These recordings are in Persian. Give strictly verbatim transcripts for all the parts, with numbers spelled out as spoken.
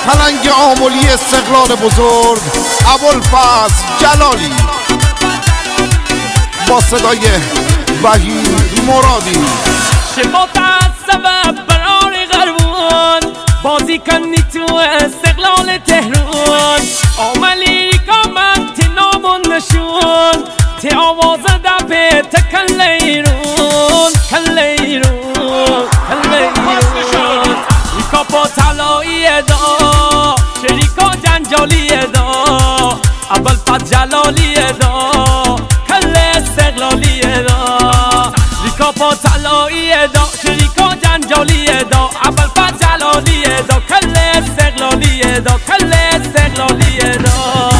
پلنگ آملی استقلال بزرگ ابوالفضل جلالی با صدای وحید مرادی. شما سبب برار غربون بازی کنی تو استقلال تهران، آملی کامن تی نامون نشون تی آواز دبه تکن لیرون کن لیرون کن لیرون ریکا با طلایی دا شریکا جنجالی دا ابوالفضل جلالی دا کل استقلالی دا ریکا با طلایی دا شریکا جنجالی دا ابوالفضل جلالی دا کل استقلالی دا کل استقلالی دا.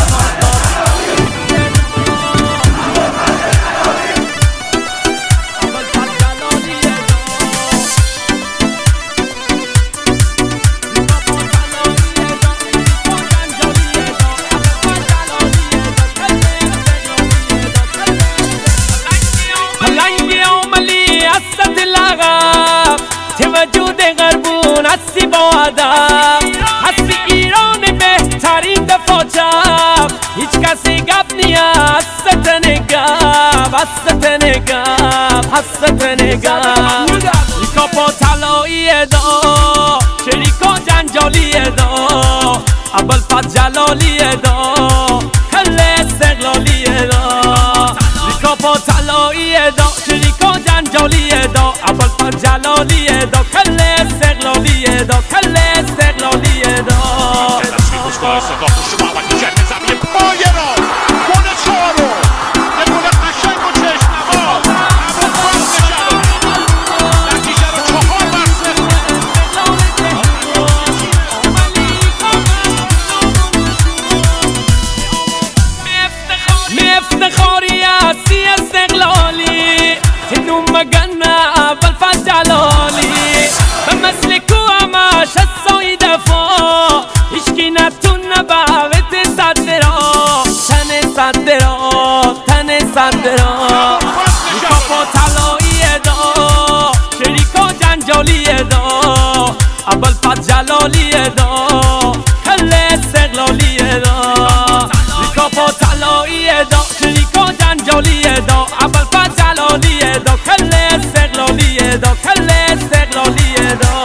وجود غربون هستی با ادب، هستی ایران بهترین دفاعچف، هیچ کسی گپ نیا هست نگب هست نگب هست نگب. ریکا با طلایی دا شریکا جنجالی دا ابوالفضل جلالی دا کل استقلالی دا. ریکا با طلایی دا شریکا جنجالی دا ابوالفضل جلالی دا کل استقلالی دا کل استقلالی دا. افتخاری هستی استقلالی تنو مگنه ابوالفضل جلالی به مثل کو همش هستای دفاع هیچکی نتون نبوت صدرا تن صدرا تن صدرا. ریکا با طلایی دا شریکا جنجالی دا ابوالفضل جلالی دا کل استقلالی دا. ریکا با طلایی دا شریکا جنجالی دا ابوالفضل جلالی دا کل استقلالی دا کل استقلالی دا.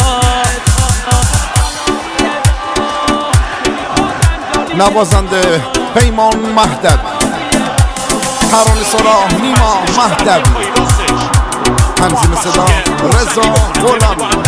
نوازنده پیمان مهدوی، ترانه سرا نیما مهدوی، تنظیم صدا رضا غلامی.